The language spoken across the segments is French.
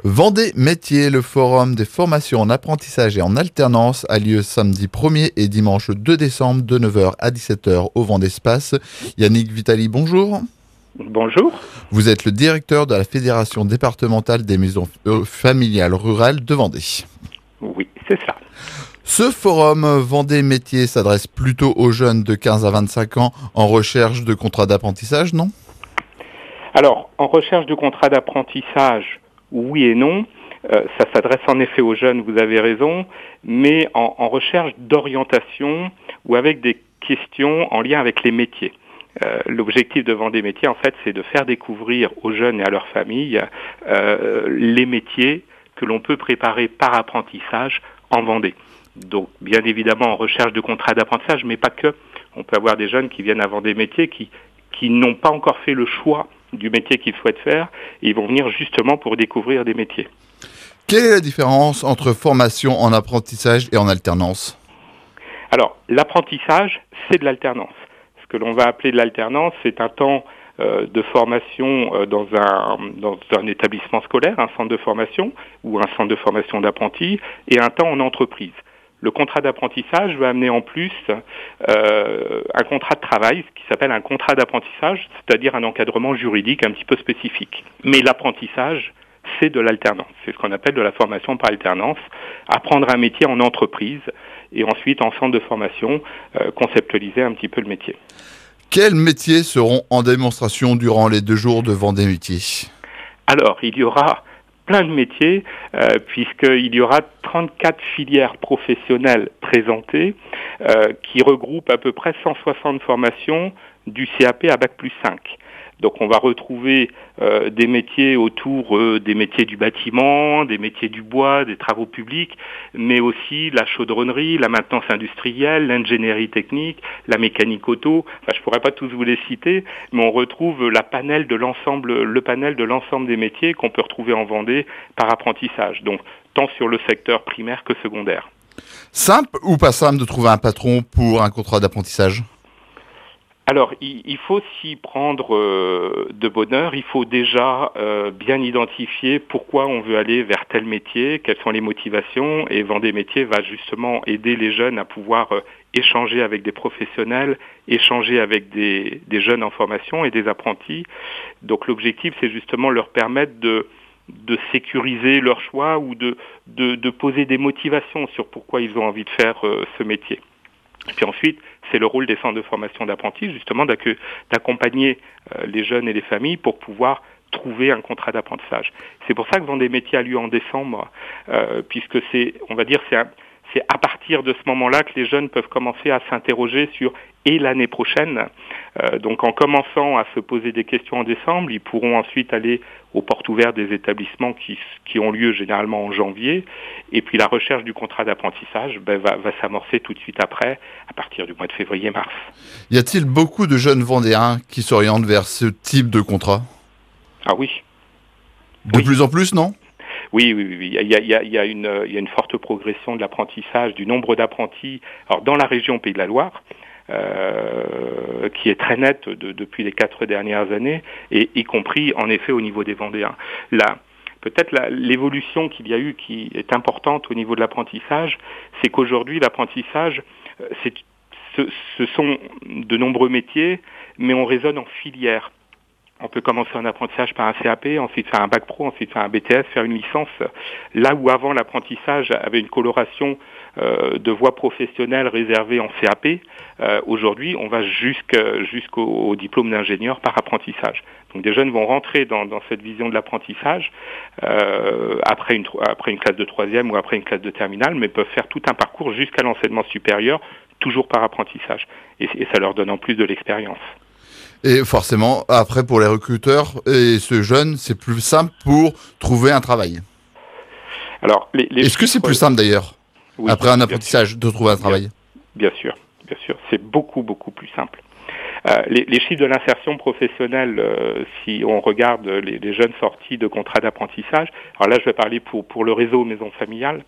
Vendée Métier, le forum des formations en apprentissage et en alternance a lieu samedi 1er et dimanche 2 décembre de 9 h à 17 h au Vendée Espace. Yannick Vitali, bonjour. Bonjour. Vous êtes le directeur de la Fédération départementale des maisons familiales rurales de Vendée. Oui, c'est ça. Ce forum Vendée Métier s'adresse plutôt aux jeunes de 15 à 25 ans en recherche de contrats d'apprentissage, non ? Alors, en recherche de contrat d'apprentissage, oui et non. Ça s'adresse en effet aux jeunes, vous avez raison, mais en recherche d'orientation ou avec des questions en lien avec les métiers. L'objectif de Vendée Métier, en fait, c'est de faire découvrir aux jeunes et à leurs familles les métiers que l'on peut préparer par apprentissage en Vendée. Donc, bien évidemment, en recherche de contrat d'apprentissage, mais pas que. On peut avoir des jeunes qui viennent à Vendée Métier qui n'ont pas encore fait le choix du métier qu'ils souhaitent faire, et ils vont venir justement pour découvrir des métiers. Quelle est la différence entre formation en apprentissage et en alternance ? Alors, l'apprentissage, c'est de l'alternance. Ce que l'on va appeler de l'alternance, c'est un temps de formation dans un établissement scolaire, un centre de formation ou un centre de formation d'apprentis, et un temps en entreprise. Le contrat d'apprentissage va amener en plus un contrat de travail, ce qui s'appelle un contrat d'apprentissage, c'est-à-dire un encadrement juridique un petit peu spécifique. Mais l'apprentissage, c'est de l'alternance. C'est ce qu'on appelle de la formation par alternance. Apprendre un métier en entreprise et ensuite en centre de formation, conceptualiser un petit peu le métier. Quels métiers seront en démonstration durant les 2 jours de Vendée Métier ? Alors, il y aura plein de métiers, puisqu'il y aura 34 filières professionnelles présentées, qui regroupent à peu près 160 formations du CAP à Bac+5. Donc on va retrouver des métiers autour des métiers du bâtiment, des métiers du bois, des travaux publics, mais aussi la chaudronnerie, la maintenance industrielle, l'ingénierie technique, la mécanique auto. Enfin, je pourrais pas tous vous les citer, mais on retrouve le panel de l'ensemble des métiers qu'on peut retrouver en Vendée par apprentissage. Donc tant sur le secteur primaire que secondaire. Simple ou pas simple de trouver un patron pour un contrat d'apprentissage ? Alors, il faut s'y prendre de bonne heure. Il faut déjà bien identifier pourquoi on veut aller vers tel métier, quelles sont les motivations. Et Vendée Métier va justement aider les jeunes à pouvoir échanger avec des professionnels, échanger avec des jeunes en formation et des apprentis. Donc l'objectif, c'est justement leur permettre de sécuriser leur choix ou de poser des motivations sur pourquoi ils ont envie de faire ce métier. Et puis ensuite, c'est le rôle des centres de formation d'apprentis, justement, d'accompagner les jeunes et les familles pour pouvoir trouver un contrat d'apprentissage. C'est pour ça que Vendée Métier a lieu en décembre, puisque c'est à partir de ce moment-là que les jeunes peuvent commencer à s'interroger sur et l'année prochaine. Donc en commençant à se poser des questions en décembre, ils pourront ensuite aller aux portes ouvertes des établissements qui ont lieu généralement en janvier. Et puis la recherche du contrat d'apprentissage va s'amorcer tout de suite après, à partir du mois de février-mars. Y a-t-il beaucoup de jeunes Vendéens qui s'orientent vers ce type de contrat ? Ah oui. De plus en plus, non ? Oui. Il y a une forte progression de l'apprentissage, du nombre d'apprentis. Alors dans la région Pays de la Loire, qui est très nette depuis les 4 dernières années, et y compris en effet au niveau des Vendéens. Peut-être l'évolution qu'il y a eu qui est importante au niveau de l'apprentissage, c'est qu'aujourd'hui l'apprentissage, ce sont de nombreux métiers, mais on raisonne en filière. On peut commencer un apprentissage par un CAP, ensuite faire un bac pro, ensuite faire un BTS, faire une licence. Là où avant l'apprentissage avait une coloration de voies professionnelles réservées en CAP, aujourd'hui on va jusqu'au diplôme d'ingénieur par apprentissage. Donc des jeunes vont rentrer dans cette vision de l'apprentissage après une classe de 3e ou après une classe de terminale, mais peuvent faire tout un parcours jusqu'à l'enseignement supérieur, toujours par apprentissage. Et ça leur donne en plus de l'expérience. Et forcément, après pour les recruteurs et ce jeune, c'est plus simple pour trouver un travail. Alors, est-ce que c'est plus simple d'ailleurs, après un apprentissage, de trouver un travail ? Bien sûr, c'est beaucoup plus simple. Les chiffres de l'insertion professionnelle, si on regarde les jeunes sortis de contrats d'apprentissage, alors là je vais parler pour le réseau Maison Familiale,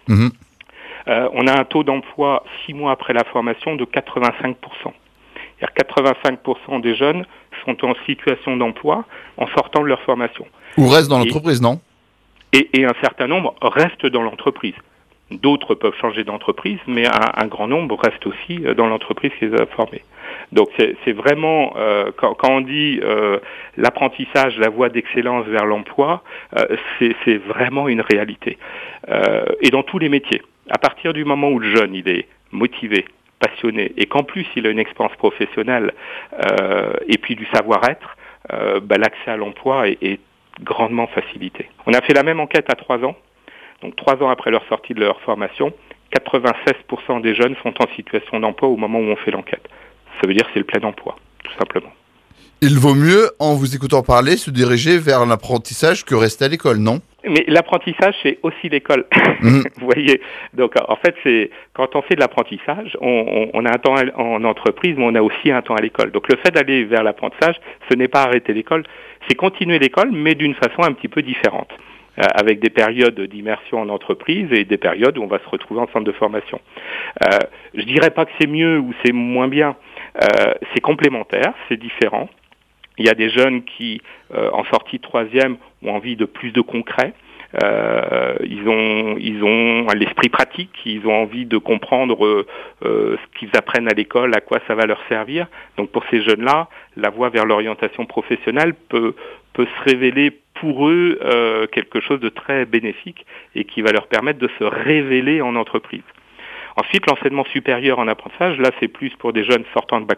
on a un taux d'emploi 6 mois après la formation de 85%. C'est-à-dire 85% des jeunes sont en situation d'emploi en sortant de leur formation. Ou restent dans l'entreprise, non ? Et un certain nombre restent dans l'entreprise. D'autres peuvent changer d'entreprise, mais un grand nombre reste aussi dans l'entreprise qui les a formés. Donc c'est vraiment, quand on dit l'apprentissage, la voie d'excellence vers l'emploi, c'est vraiment une réalité. Et dans tous les métiers. À partir du moment où le jeune il est motivé, passionné, et qu'en plus il a une expérience professionnelle et puis du savoir-être, l'accès à l'emploi est grandement facilité. On a fait la même enquête à 3 ans. Donc 3 ans après leur sortie de leur formation, 96% des jeunes sont en situation d'emploi au moment où on fait l'enquête. Ça veut dire que c'est le plein emploi, tout simplement. Il vaut mieux, en vous écoutant parler, se diriger vers l'apprentissage que rester à l'école, non ? Mais l'apprentissage, c'est aussi l'école. Vous voyez. Donc, en fait, c'est quand on fait de l'apprentissage, on a un temps en entreprise, mais on a aussi un temps à l'école. Donc, le fait d'aller vers l'apprentissage, ce n'est pas arrêter l'école, c'est continuer l'école, mais d'une façon un petit peu différente. Avec des périodes d'immersion en entreprise et des périodes où on va se retrouver en centre de formation. Je dirais pas que c'est mieux ou c'est moins bien. C'est complémentaire, c'est différent. Il y a des jeunes qui, en sortie de 3e, ont envie de plus de concret. Ils ont l'esprit pratique, ils ont envie de comprendre ce qu'ils apprennent à l'école, à quoi ça va leur servir. Donc pour ces jeunes-là, la voie vers l'orientation professionnelle peut se révéler pour eux quelque chose de très bénéfique et qui va leur permettre de se révéler en entreprise. Ensuite, l'enseignement supérieur en apprentissage, là, c'est plus pour des jeunes sortant de bac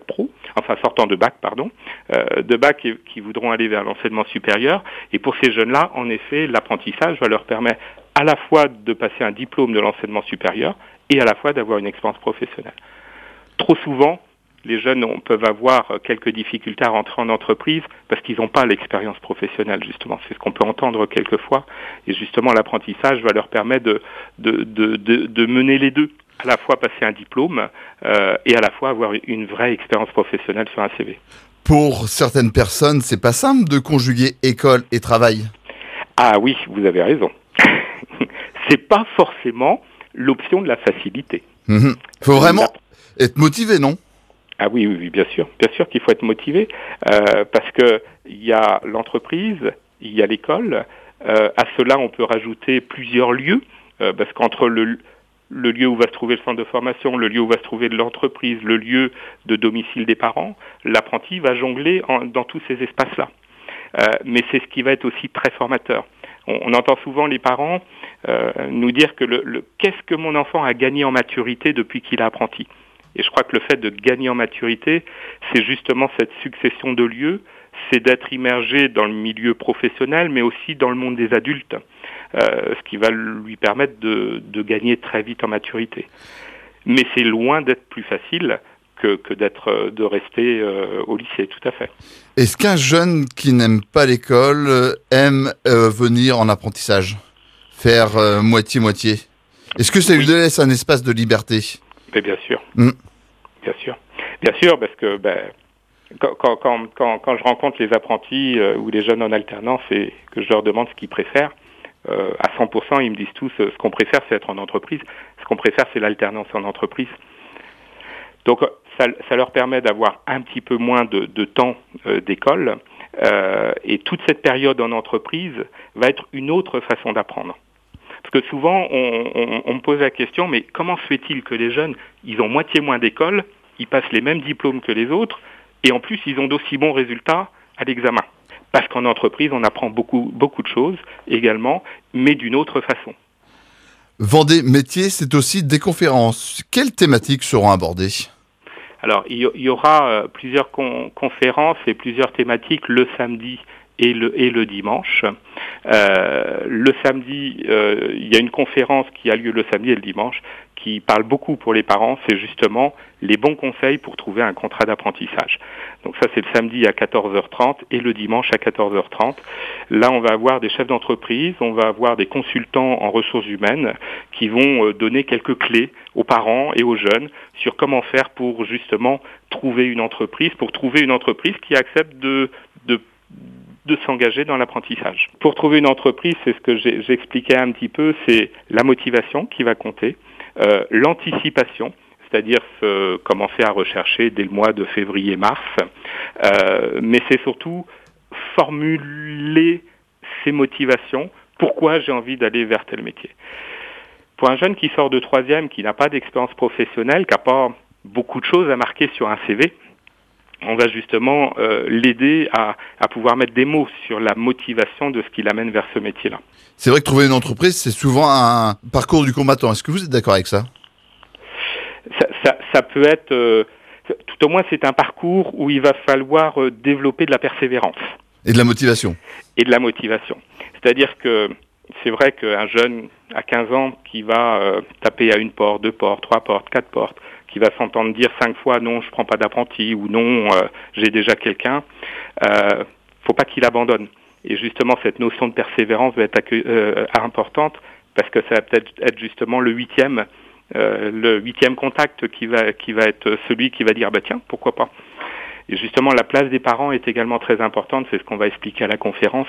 qui voudront aller vers l'enseignement supérieur. Et pour ces jeunes-là, en effet, l'apprentissage va leur permettre à la fois de passer un diplôme de l'enseignement supérieur et à la fois d'avoir une expérience professionnelle. Trop souvent, les jeunes peuvent avoir quelques difficultés à rentrer en entreprise parce qu'ils n'ont pas l'expérience professionnelle, justement. C'est ce qu'on peut entendre quelquefois. Et justement, l'apprentissage va leur permettre de mener les deux. À la fois passer un diplôme et à la fois avoir une vraie expérience professionnelle sur un CV. Pour certaines personnes, c'est pas simple de conjuguer école et travail. Ah oui, vous avez raison. C'est pas forcément l'option de la facilité. Faut vraiment être motivé, non ? Ah oui, bien sûr. Bien sûr qu'il faut être motivé parce que il y a l'entreprise, il y a l'école. À cela, on peut rajouter plusieurs lieux parce qu'entre le lieu où va se trouver le centre de formation, le lieu où va se trouver l'entreprise, le lieu de domicile des parents, l'apprenti va jongler dans tous ces espaces-là. Mais c'est ce qui va être aussi très formateur. On entend souvent les parents nous dire que qu'est-ce que mon enfant a gagné en maturité depuis qu'il est apprenti. Et je crois que le fait de gagner en maturité, c'est justement cette succession de lieux, c'est d'être immergé dans le milieu professionnel, mais aussi dans le monde des adultes. Ce qui va lui permettre de gagner très vite en maturité. Mais c'est loin d'être plus facile que de rester au lycée, tout à fait. Est-ce qu'un jeune qui n'aime pas l'école aime venir en apprentissage, faire moitié-moitié ? Est-ce que ça lui laisse un espace de liberté ? Mais bien sûr. Bien sûr, parce que quand je rencontre les apprentis ou les jeunes en alternance et que je leur demande ce qu'ils préfèrent, à 100%, ils me disent tous ce qu'on préfère, c'est être en entreprise. Ce qu'on préfère, c'est l'alternance en entreprise. Donc, ça leur permet d'avoir un petit peu moins de temps d'école. Et toute cette période en entreprise va être une autre façon d'apprendre. Parce que souvent, on me pose la question, mais comment se fait-il que les jeunes, ils ont moitié moins d'école, ils passent les mêmes diplômes que les autres, et en plus, ils ont d'aussi bons résultats à l'examen ? Parce qu'en entreprise, on apprend beaucoup de choses également, mais d'une autre façon. Vendée Métiers, c'est aussi des conférences. Quelles thématiques seront abordées ? Alors, il y aura plusieurs conférences et plusieurs thématiques le samedi et le dimanche. Le samedi, il y a une conférence qui a lieu le samedi et le dimanche qui parle beaucoup pour les parents, c'est justement les bons conseils pour trouver un contrat d'apprentissage. Donc ça, c'est le samedi à 14h30 et le dimanche à 14h30. Là, on va avoir des chefs d'entreprise, on va avoir des consultants en ressources humaines qui vont donner quelques clés aux parents et aux jeunes sur comment faire pour justement trouver une entreprise qui accepte de s'engager dans l'apprentissage. Pour trouver une entreprise, c'est ce que j'expliquais un petit peu, c'est la motivation qui va compter, l'anticipation, c'est-à-dire commencer à rechercher dès le mois de février-mars, mais c'est surtout formuler ses motivations pourquoi j'ai envie d'aller vers tel métier. Pour un jeune qui sort de troisième, qui n'a pas d'expérience professionnelle, qui n'a pas beaucoup de choses à marquer sur un CV, on va justement l'aider à pouvoir mettre des mots sur la motivation de ce qui l'amène vers ce métier-là. C'est vrai que trouver une entreprise, c'est souvent un parcours du combattant. Est-ce que vous êtes d'accord avec ça ? Ça peut être, tout au moins c'est un parcours où il va falloir développer de la persévérance. Et de la motivation. Et de la motivation. C'est-à-dire que c'est vrai qu'un jeune à 15 ans qui va taper à une porte, 2 portes, 3 portes, 4 portes, qui va s'entendre dire 5 fois non, je prends pas d'apprenti, ou non, j'ai déjà quelqu'un, faut pas qu'il abandonne. Et justement, cette notion de persévérance va être importante, parce que ça va peut-être être justement le huitième contact qui va être celui qui va dire bah tiens, pourquoi pas. Et justement, la place des parents est également très importante, c'est ce qu'on va expliquer à la conférence.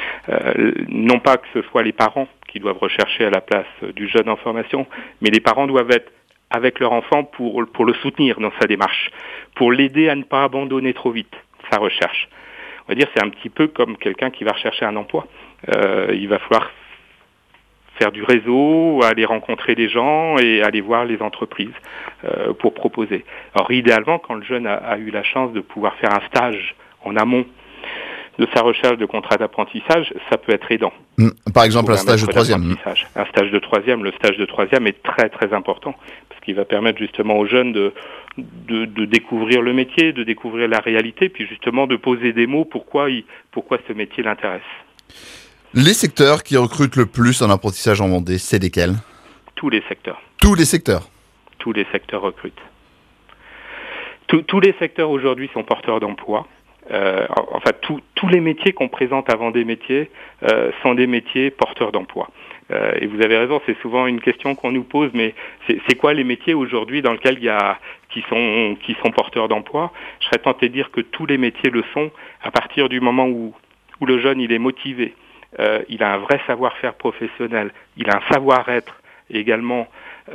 Non pas que ce soit les parents qui doivent rechercher à la place du jeune en formation, mais les parents doivent être avec leur enfant pour le soutenir dans sa démarche, pour l'aider à ne pas abandonner trop vite sa recherche. On va dire c'est un petit peu comme quelqu'un qui va rechercher un emploi. Il va falloir faire du réseau, aller rencontrer des gens et aller voir les entreprises pour proposer. Alors idéalement, quand le jeune a eu la chance de pouvoir faire un stage en amont de sa recherche de contrat d'apprentissage, ça peut être aidant. Par exemple, un stage de troisième. Un stage de troisième, le stage de troisième est très très important parce qu'il va permettre justement aux jeunes de découvrir le métier, de découvrir la réalité, puis justement de poser des mots pourquoi ce métier l'intéresse. Les secteurs qui recrutent le plus en apprentissage en Vendée, c'est lesquels ? Tous les secteurs. Tous les secteurs ? Tous les secteurs recrutent. Tous les secteurs aujourd'hui sont porteurs d'emploi. Enfin, tous les métiers qu'on présente à Vendée Métiers sont des métiers porteurs d'emploi. Et vous avez raison, c'est souvent une question qu'on nous pose, mais c'est quoi les métiers aujourd'hui dans lesquels qui sont porteurs d'emploi ? Je serais tenté de dire que tous les métiers le sont à partir du moment où le jeune il est motivé, il a un vrai savoir-faire professionnel, il a un savoir-être également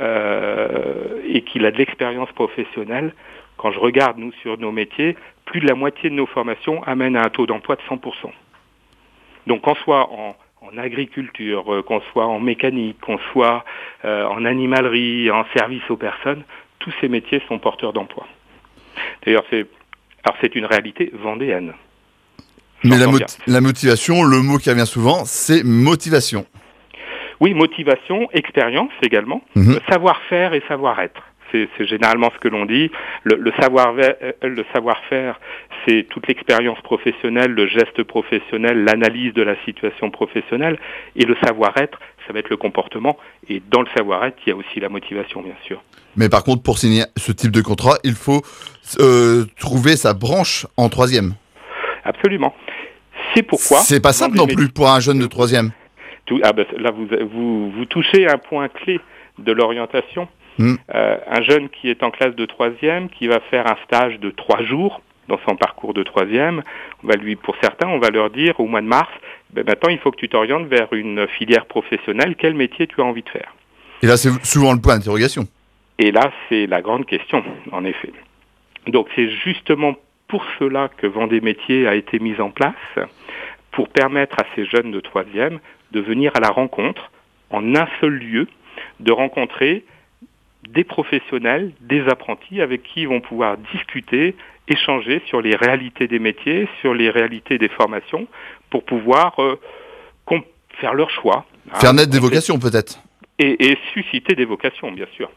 et qu'il a de l'expérience professionnelle. Quand je regarde, nous, sur nos métiers, plus de la moitié de nos formations amènent à un taux d'emploi de 100%. Donc, qu'on soit en agriculture, qu'on soit en mécanique, qu'on soit en animalerie, en service aux personnes, tous ces métiers sont porteurs d'emploi. D'ailleurs, c'est une réalité vendéenne. Mais la motivation, le mot qui revient souvent, c'est motivation. Oui, motivation, expérience également, savoir-faire et savoir-être. C'est généralement ce que l'on dit. Le savoir-faire, c'est toute l'expérience professionnelle, le geste professionnel, l'analyse de la situation professionnelle. Et le savoir-être, ça va être le comportement. Et dans le savoir-être, il y a aussi la motivation, bien sûr. Mais par contre, pour signer ce type de contrat, il faut trouver sa branche en troisième. Absolument. C'est pourquoi... C'est pas simple non plus pour un jeune de troisième. Là, vous touchez un point clé de l'orientation. Un jeune qui est en classe de troisième, qui va faire un stage de 3 jours dans son parcours de troisième, pour certains, on va leur dire au mois de mars, maintenant il faut que tu t'orientes vers une filière professionnelle, quel métier tu as envie de faire ? Et là, c'est souvent le point d'interrogation. Et là, c'est la grande question, en effet. Donc c'est justement pour cela que Vendée Métiers a été mise en place, pour permettre à ces jeunes de troisième de venir à la rencontre, en un seul lieu, de rencontrer des professionnels, des apprentis avec qui ils vont pouvoir discuter, échanger sur les réalités des métiers, sur les réalités des formations, pour pouvoir faire leur choix. Faire naître des vocations peut-être. Et susciter des vocations, bien sûr.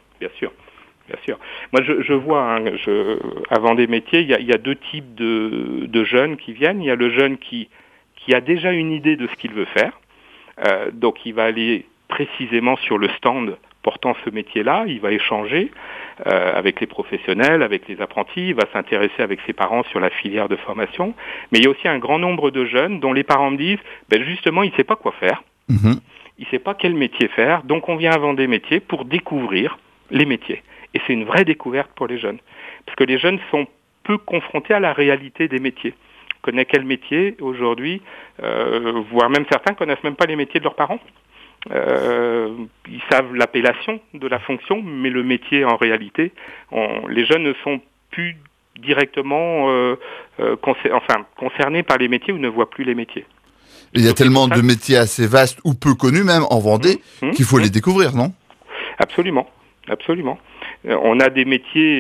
Moi, je vois, à Vendée Métiers, il y a 2 types de jeunes qui viennent. Il y a le jeune qui a déjà une idée de ce qu'il veut faire. Donc, il va aller précisément sur le stand portant ce métier-là, il va échanger avec les professionnels, avec les apprentis, il va s'intéresser avec ses parents sur la filière de formation. Mais il y a aussi un grand nombre de jeunes dont les parents me disent, justement, il ne sait pas quoi faire, il ne sait pas quel métier faire, donc on vient à Vendée Métiers pour découvrir les métiers. Et c'est une vraie découverte pour les jeunes, parce que les jeunes sont peu confrontés à la réalité des métiers. On connaît quel métier aujourd'hui, voire même certains connaissent même pas les métiers de leurs parents. Ils savent l'appellation de la fonction, mais le métier en réalité, les jeunes ne sont plus directement concernés par les métiers ou ne voient plus les métiers. Il y a tellement de métiers assez vastes ou peu connus même en Vendée qu'il faut les découvrir, non? Absolument, absolument. On a des métiers,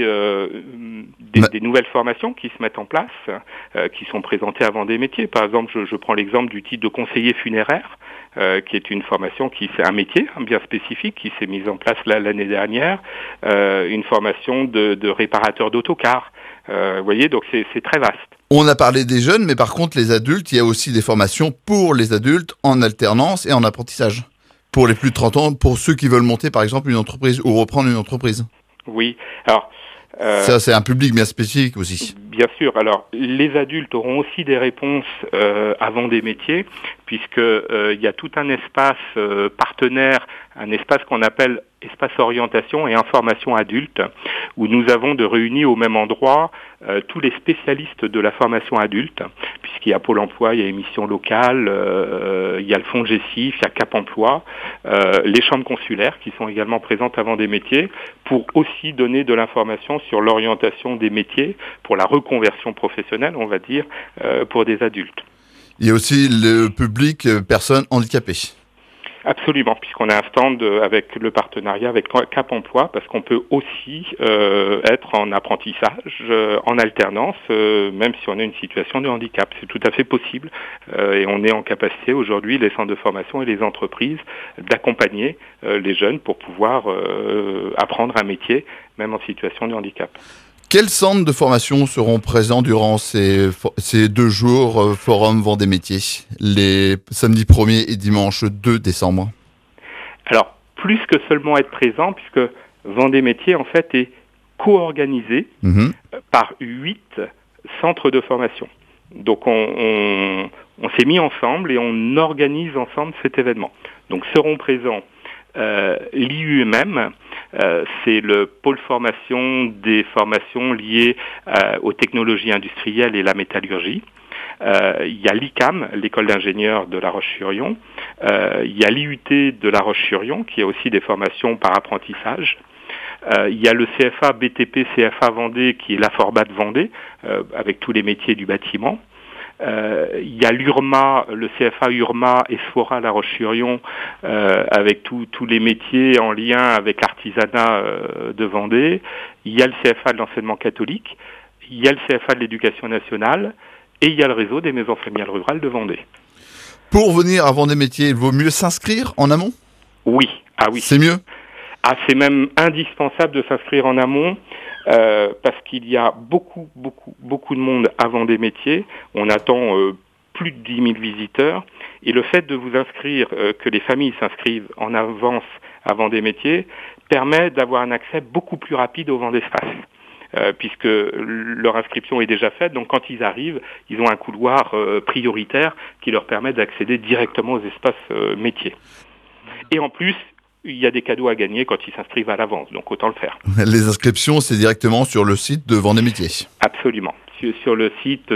des nouvelles formations qui se mettent en place, qui sont présentées à Vendée Métiers. Par exemple, je prends l'exemple du titre de conseiller funéraire, qui est une formation c'est un métier bien spécifique qui s'est mise en place l'année dernière, une formation de réparateur d'autocars. Vous voyez, donc c'est très vaste. On a parlé des jeunes, mais par contre, les adultes, il y a aussi des formations pour les adultes en alternance et en apprentissage. Pour les plus de 30 ans, pour ceux qui veulent monter, par exemple, une entreprise ou reprendre une entreprise. Oui, alors... ça, c'est un public bien spécifique aussi. Bien sûr. Alors, les adultes auront aussi des réponses à Vendée Métiers, puisque il y a tout un espace partenaire, un espace qu'on appelle espace orientation et information adulte, où nous avons de réunis au même endroit tous les spécialistes de la formation adulte, puisqu'il y a Pôle emploi, il y a Émission locale, il y a le fonds GESIF, il y a Cap emploi, les chambres consulaires qui sont également présentes à Vendée Métiers, pour aussi donner de l'information sur l'orientation des métiers, pour la reconversion professionnelle, on va dire, pour des adultes. Il y a aussi le public personnes handicapées. Absolument, puisqu'on a un stand avec le partenariat avec Cap emploi, parce qu'on peut aussi être en apprentissage, en alternance, même si on a une situation de handicap. C'est tout à fait possible et on est en capacité aujourd'hui, les centres de formation et les entreprises, d'accompagner les jeunes pour pouvoir apprendre un métier, même en situation de handicap. Quels centres de formation seront présents durant ces 2 jours Forum Vendée Métiers, les samedis 1er et dimanche 2 décembre? Alors, plus que seulement être présent, puisque Vendée Métiers, en fait, est co-organisé par 8 centres de formation. Donc, on s'est mis ensemble et on organise ensemble cet événement. Donc, seront présents l'IUMM, c'est le pôle formation des formations liées aux technologies industrielles et la métallurgie. Il y a l'ICAM, l'école d'ingénieurs de La Roche-sur-Yon. Il y a l'IUT de La Roche-sur-Yon, qui a aussi des formations par apprentissage. Il y a le CFA BTP CFA Vendée, qui est la Forbat de Vendée, avec tous les métiers du bâtiment. Il y a l'URMA, le CFA URMA et SFORA La Roche-sur-Yon, avec tous les métiers en lien avec l'artisanat de Vendée. Il y a le CFA de l'enseignement catholique, il y a le CFA de l'éducation nationale et il y a le réseau des maisons familiales rurales de Vendée. Pour venir à Vendée Métiers, il vaut mieux s'inscrire en amont? Oui. Ah oui. C'est mieux? Ah, c'est même indispensable de s'inscrire en amont. Parce qu'il y a beaucoup de monde à Vendée Métiers. On attend plus de 10 000 visiteurs. Et le fait de vous inscrire, que les familles s'inscrivent en avance à Vendée Métiers, permet d'avoir un accès beaucoup plus rapide au Vendée Espace. Puisque leur inscription est déjà faite, donc quand ils arrivent, ils ont un couloir prioritaire qui leur permet d'accéder directement aux espaces métiers. Et en plus, il y a des cadeaux à gagner quand ils s'inscrivent à l'avance, donc autant le faire. Les inscriptions, c'est directement sur le site de Vendée Métiers. Absolument. Sur le site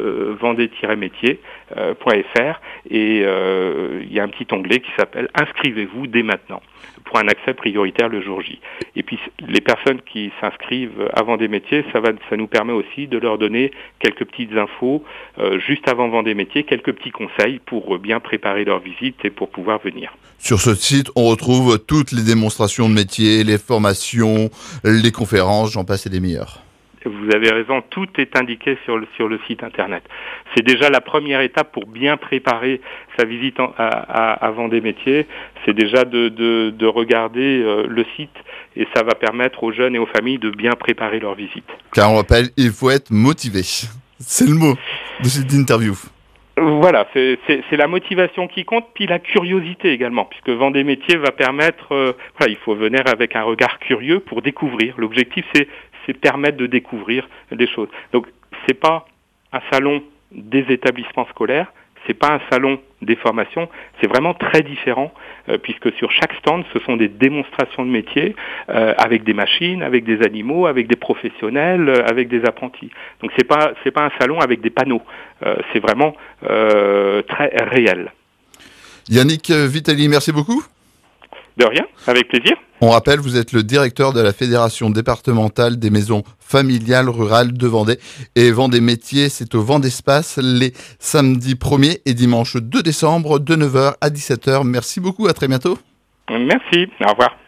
vendée-métiers.fr et il y a un petit onglet qui s'appelle « Inscrivez-vous dès maintenant » pour un accès prioritaire le jour J. Et puis les personnes qui s'inscrivent à Vendée Métiers, ça nous permet aussi de leur donner quelques petites infos juste avant Vendée Métiers, quelques petits conseils pour bien préparer leur visite et pour pouvoir venir. Sur ce site, on retrouve toutes les démonstrations de métiers, les formations, les conférences, j'en passe et des meilleurs. Vous avez raison, tout est indiqué sur le site internet. C'est déjà la première étape pour bien préparer sa visite à Vendée Métiers. C'est déjà de regarder le site et ça va permettre aux jeunes et aux familles de bien préparer leur visite. Car on rappelle, il faut être motivé. C'est le mot de cette interview. Voilà, c'est la motivation qui compte, puis la curiosité également, puisque Vendée Métiers va permettre, il faut venir avec un regard curieux pour découvrir. L'objectif, c'est permettre de découvrir des choses. Donc, c'est pas un salon des établissements scolaires, c'est pas un salon des formations, c'est vraiment très différent, puisque sur chaque stand, ce sont des démonstrations de métiers, avec des machines, avec des animaux, avec des professionnels, avec des apprentis. Donc, c'est pas un salon avec des panneaux, c'est vraiment très réel. Yannick Vitali, merci beaucoup. De rien, avec plaisir. On rappelle, vous êtes le directeur de la Fédération départementale des maisons familiales rurales de Vendée. Et Vendée Métiers, c'est au Vendespace les samedis 1er et dimanche 2 décembre de 9h à 17h. Merci beaucoup, à très bientôt. Merci, au revoir.